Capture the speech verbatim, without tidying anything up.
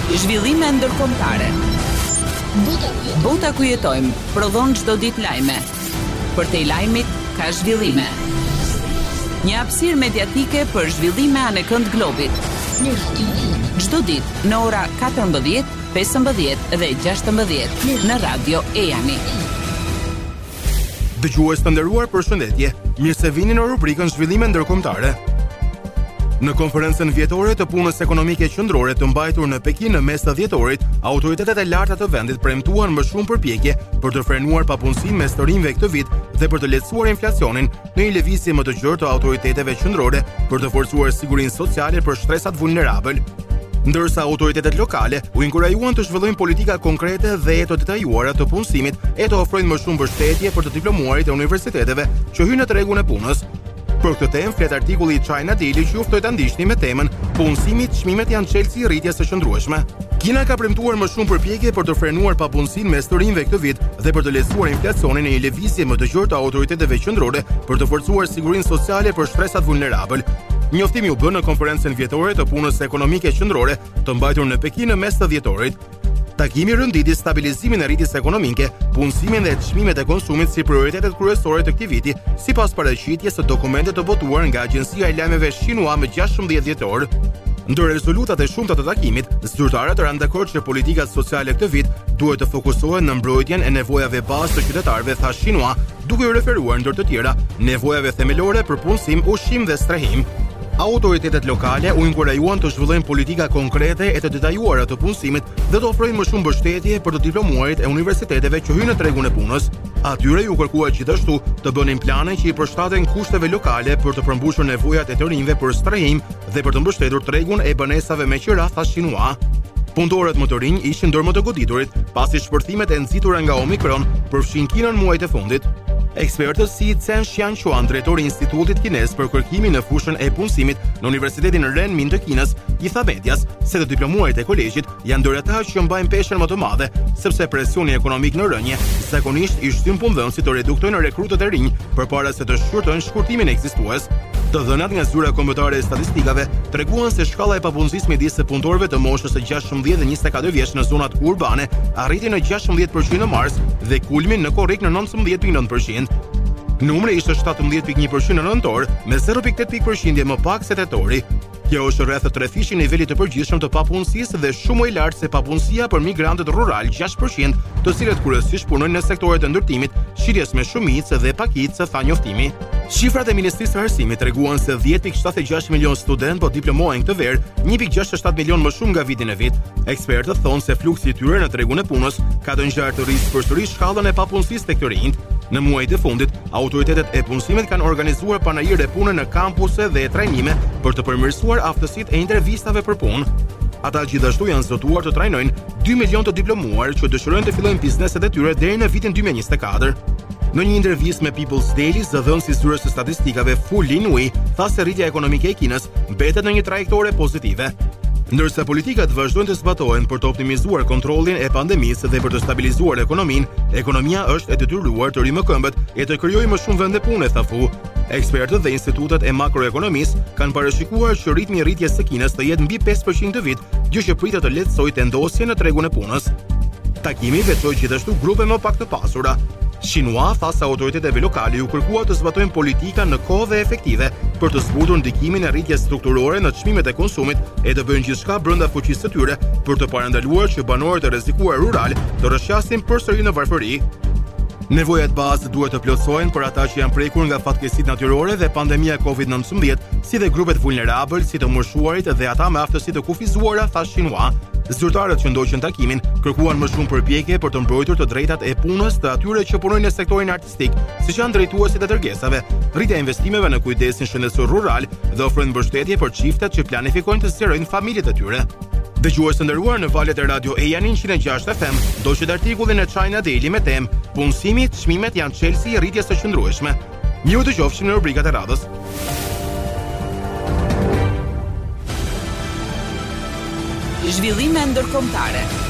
Zhvillime ndërkombëtare. Bota ku jetojmë prodhon çdo ditë lajme. Për te lajmit ka zhvillime. Një hapësirë mediatike për zhvillime anë kënd globit. Çdo ditë në ora katërmbëdhjetë, pesëmbëdhjetë dhe gjashtëmbëdhjetë në Radio Ejani. Dëgjues të nderuar, përshëndetje. Mirë se vini në rubrikën Zhvillime ndërkombëtare. Në konferencën vjetore të punës ekonomike qendrore të mbajtur në Pekin në mes të dhjetorit, autoritetet e larta të vendit premtuan më shumë përpjekje për të frenuar papunësinë mes të rinjve këtë vit dhe për të lehtësuar inflacionin në një lëvizje më të gjerë të autoriteteve qendrore për të forcuar sigurinë sociale për shtresat vulnerabël. Ndërsa autoritetet lokale u inkurajuan të zhvillojnë politika konkrete dhe e të detajuara të punësimit e të ofrojnë më shumë mbështetje për të diplomuarit e universiteteve që hyjnë në tregun e punës. Për këtë temë flet artikulli i China Daily që juftoi ta ndiqni me temën Punësimit, çmimet janë çelësi i rritjes së qëndrueshme. Kina ka premtuar më shumë përpjekje për të frenuar papunësinë mes të rinjve këtë vit dhe për të lehtësuar inflacionin në një lëvizje më të gjerë të autoriteteve qendrore për të forcuar sigurinë sociale për shtresat vulnerabël. Njoftimi u bë në konferencën vjetore të punës ekonomike qendrore të mbajtur në Pekin në mes të dhjetorit. Takimi rënditi stabilizimin e rritjes ekonomike, punësimin dhe çmimet e konsumit si prioritetet kryesore të këtij viti, sipas paraqitjes së dokumentit të votuar nga Agjencia e Lajmeve Shinua më gjashtëmbëdhjetë dhjetor. Ndër rezultatet e shumta të takimit, zyrtarët ranë dakord që politikat sociale këtë vit duhet të fokusohen në mbrojtjen e nevojave bazë të qytetarëve, tha Shinua, duke u referuar ndër të tjera nevojave themelore për punësim, ushqim dhe strehim. Autoritetet lokale u inkurajuan të zhvillojnë politika konkrete e të detajuara të punësimit dhe të ofrojnë më shumë mbështetje për të diplomuarit e universiteteve që hyjnë në tregun e punës. Atyre ju kërkuar gjithashtu të bënin plane që i përshtaten kushteve lokale për të përmbushur nevojat e të rinjve për strehim dhe për të mbështetur tregun e banesave me qira, tha Shinua. Punëtorët më të rinj ishin ndër më të goditurit, pasi shpërthimet e nxitura nga Omicron përfshin Kinën muajt e fundit. Ekspertët si Chen Xianchuan, drejtori i Institutit Kinez për kërkimin në fushën e punësimit në Universitetin Renmin të Kinës, i tha medias se të diplomuarit e kolegjit janë ndër ata që mbajnë peshën më të madhe, sepse presioni ekonomik në rënje zakonisht i shtyn punëdhënësit të reduktojnë rekrutët e rinj përpara se të shkurtojnë shkurtimin ekzistues. Të dhënat nga zyra kombëtare e statistikave treguan se shkalla e papunësisë midis së punëtorëve të moshës së gjashtëmbëdhjetë dhe njëzet e katër vjeç në zonat urbane arriti në gjashtëmbëdhjetë përqind në mars dhe kulmin në korrik në nëntëmbëdhjetë pikë nëntë përqind. Numri ishte shtatëmbëdhjetë pikë një përqind në nëntor, me zero pikë tetë pikë përqindje më pak se tetori. Kjo është rreth tre fishi nivelit të përgjithshëm të papunësisë dhe shumë më i lartë se papunësia për migrantët rural, gjashtë përqind, të cilët kryesisht punojnë në sektoret e ndërtimit, shitjes me shumicë dhe pakicë, tha njoftimi. Shifrat e Ministrisë së Arsimit treguan se dhjetë pikë shtatëdhjetë e gjashtë milion student po diplomohen këtë verë, një pikë gjashtëdhjetë e shtat milion më shumë nga viti në vit. Ekspertët thonë se fluksi i tyre në tregun e punës ka të ngjarë të rrisë përsëri shkallën e papunësisë tek të rinjt. Në muajt e fundit, autoritetet e punësimit kanë organizuar panajire pune në kampuse dhe trajnime për të përmirësuar aftësitë e intervistave për punë. Ata gjithashtu janë zotuar të trajnojnë dy milion të diplomuar që dëshirojnë të fillojnë bizneset e tyre deri në vitin dy mijë e njëzet e katër. Në një intervistë me People's Daily, zëdhënësi i zyrës së statistikave Fu Linhui tha se rritja ekonomike e Kinës mbetet në një trajektore pozitive. Ndërsa politikat vazhdojnë të zbatohen për të optimizuar kontrollin e pandemisë dhe për të stabilizuar ekonominë, ekonomia është e detyruar të rrimë këmbët e të krijojë më shumë vende pune, tha Fu. Ekspertët dhe institutet e makroekonomisë kanë parashikuar që ritmi i rritjes së Kinës të jetë mbi pesë përqind këtë vit, gjë që pritet të lehtësojë vendosjen në tregun e punës. Takimi veçoi gjithashtu grupe më pak të pasura. Shinua tha se autoriteteve lokale u kërkuar të zbatojnë politika në kohë dhe efektive për të zbutur ndikimin e rritjes strukturore në çmimet e konsumit e të bëjnë gjithçka brenda fuqisë së tyre për të parandaluar që banorët e rrezikuar rural të rrëshqasin përsëri në varfëri. Nevojat bazë duhet të plotësohen për ata që janë prekur nga fatkeqësitë natyrore dhe pandemia kovid nëntëmbëdhjetë, si dhe grupet vulnerabël, si të moshuarit dhe ata me aftësi të kufizuara, tha Shinua. Zyrtarët që ndoqën takimin kërkuan më shumë përpjekje për të mbrojtur të drejtat e punës të atyre që punojnë në sektorin artistik, siç janë drejtuesit e dërgesave, rritja e investimeve në kujdesin shëndetësor rural dhe ofrojnë mbështetje për çiftet që planifikojnë të zgjerojnë familjet e tyre. Dëgjues të nderuar, në valët e Radio Ejani njëzet e gjashtë F M, ndoqët artikullin e China Daily me temë Punësimi, çmimet janë çelësi i rritjes së qëndrueshme. Miu dëgjofshim në rubrikat e radhës. Zhvillime ndërkombëtare.